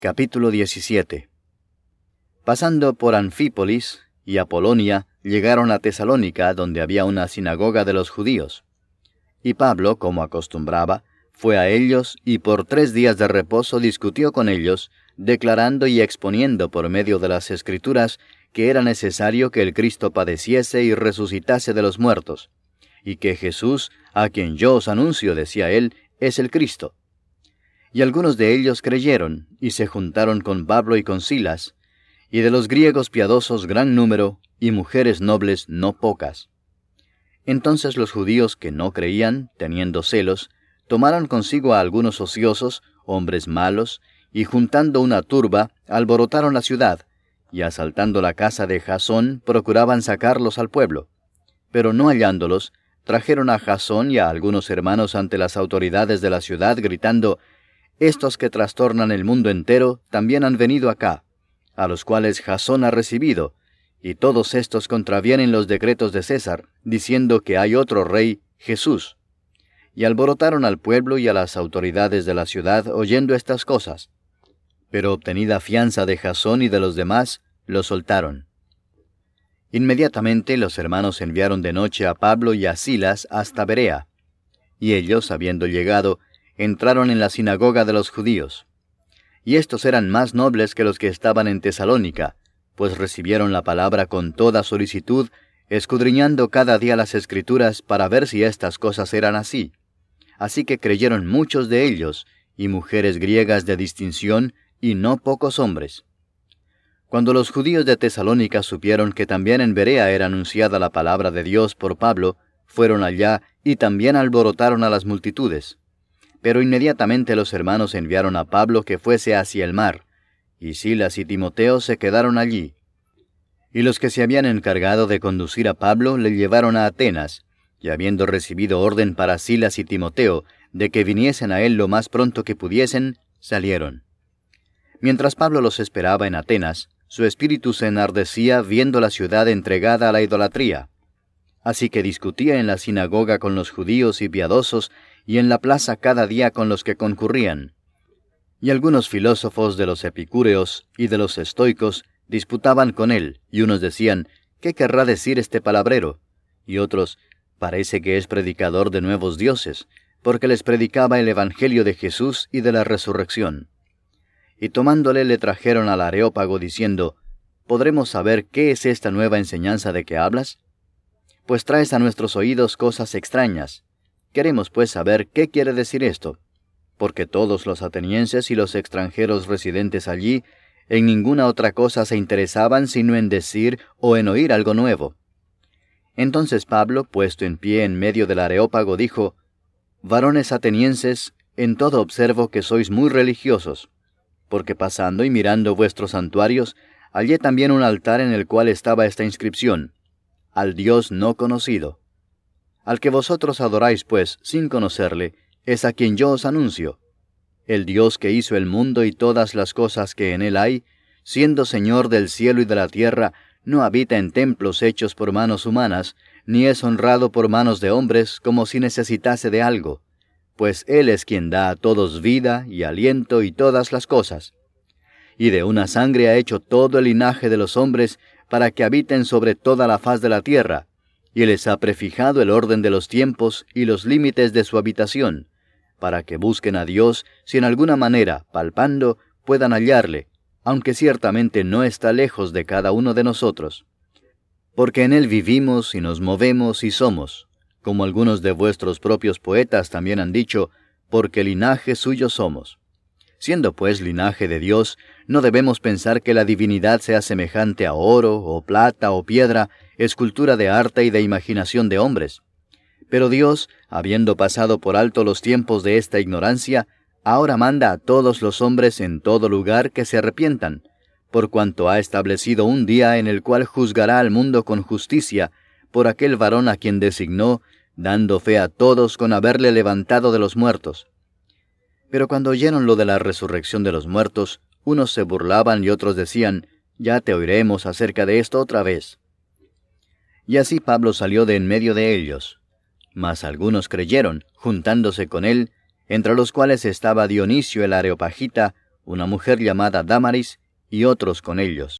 Capítulo 17. Pasando por Anfípolis y Apolonia, llegaron a Tesalónica, donde había una sinagoga de los judíos. Y Pablo, como acostumbraba, fue a ellos y por 3 días de reposo discutió con ellos, declarando y exponiendo por medio de las Escrituras que era necesario que el Cristo padeciese y resucitase de los muertos, y que Jesús, a quien yo os anuncio, decía él, es el Cristo. Y algunos de ellos creyeron, y se juntaron con Pablo y con Silas, y de los griegos piadosos gran número, y mujeres nobles no pocas. Entonces los judíos que no creían, teniendo celos, tomaron consigo a algunos ociosos, hombres malos, y juntando una turba, alborotaron la ciudad, y asaltando la casa de Jasón, procuraban sacarlos al pueblo. Pero no hallándolos, trajeron a Jasón y a algunos hermanos ante las autoridades de la ciudad, gritando: «Estos que trastornan el mundo entero también han venido acá, a los cuales Jasón ha recibido, y todos estos contravienen los decretos de César, diciendo que hay otro rey, Jesús». Y alborotaron al pueblo y a las autoridades de la ciudad oyendo estas cosas. Pero obtenida fianza de Jasón y de los demás, lo soltaron. Inmediatamente los hermanos enviaron de noche a Pablo y a Silas hasta Berea, y ellos, habiendo llegado, entraron en la sinagoga de los judíos. Y estos eran más nobles que los que estaban en Tesalónica, pues recibieron la palabra con toda solicitud, escudriñando cada día las Escrituras para ver si estas cosas eran así. Así que creyeron muchos de ellos, y mujeres griegas de distinción, y no pocos hombres. Cuando los judíos de Tesalónica supieron que también en Berea era anunciada la palabra de Dios por Pablo, fueron allá y también alborotaron a las multitudes. Pero inmediatamente los hermanos enviaron a Pablo que fuese hacia el mar, y Silas y Timoteo se quedaron allí. Y los que se habían encargado de conducir a Pablo le llevaron a Atenas, y habiendo recibido orden para Silas y Timoteo de que viniesen a él lo más pronto que pudiesen, salieron. Mientras Pablo los esperaba en Atenas, su espíritu se enardecía viendo la ciudad entregada a la idolatría. Así que discutía en la sinagoga con los judíos y piadosos, y en la plaza cada día con los que concurrían. Y algunos filósofos de los epicúreos y de los estoicos disputaban con él, y unos decían: «¿Qué querrá decir este palabrero?». Y otros: «Parece que es predicador de nuevos dioses», porque les predicaba el evangelio de Jesús y de la resurrección. Y tomándole le trajeron al Areópago, diciendo: «¿Podremos saber qué es esta nueva enseñanza de que hablas? Pues traes a nuestros oídos cosas extrañas. Queremos pues saber qué quiere decir esto, porque todos los atenienses y los extranjeros residentes allí en ninguna otra cosa se interesaban sino en decir o en oír algo nuevo». Entonces Pablo, puesto en pie en medio del Areópago, dijo: «Varones atenienses, en todo observo que sois muy religiosos, porque pasando y mirando vuestros santuarios, hallé también un altar en el cual estaba esta inscripción: Al Dios no conocido. Al que vosotros adoráis, pues, sin conocerle, es a quien yo os anuncio. El Dios que hizo el mundo y todas las cosas que en él hay, siendo Señor del cielo y de la tierra, no habita en templos hechos por manos humanas, ni es honrado por manos de hombres como si necesitase de algo, pues Él es quien da a todos vida y aliento y todas las cosas. Y de una sangre ha hecho todo el linaje de los hombres para que habiten sobre toda la faz de la tierra, y les ha prefijado el orden de los tiempos y los límites de su habitación, para que busquen a Dios si en alguna manera, palpando, puedan hallarle, aunque ciertamente no está lejos de cada uno de nosotros. Porque en Él vivimos y nos movemos y somos, como algunos de vuestros propios poetas también han dicho, porque linaje suyo somos. Siendo pues linaje de Dios, no debemos pensar que la divinidad sea semejante a oro, o plata, o piedra, escultura de arte y de imaginación de hombres. Pero Dios, habiendo pasado por alto los tiempos de esta ignorancia, ahora manda a todos los hombres en todo lugar que se arrepientan, por cuanto ha establecido un día en el cual juzgará al mundo con justicia, por aquel varón a quien designó, dando fe a todos con haberle levantado de los muertos. Pero cuando oyeron lo de la resurrección de los muertos, unos se burlaban y otros decían: «Ya te oiremos acerca de esto otra vez». Y así Pablo salió de en medio de ellos. Mas algunos creyeron, juntándose con él, entre los cuales estaba Dionisio el Areopagita, una mujer llamada Dámaris y otros con ellos.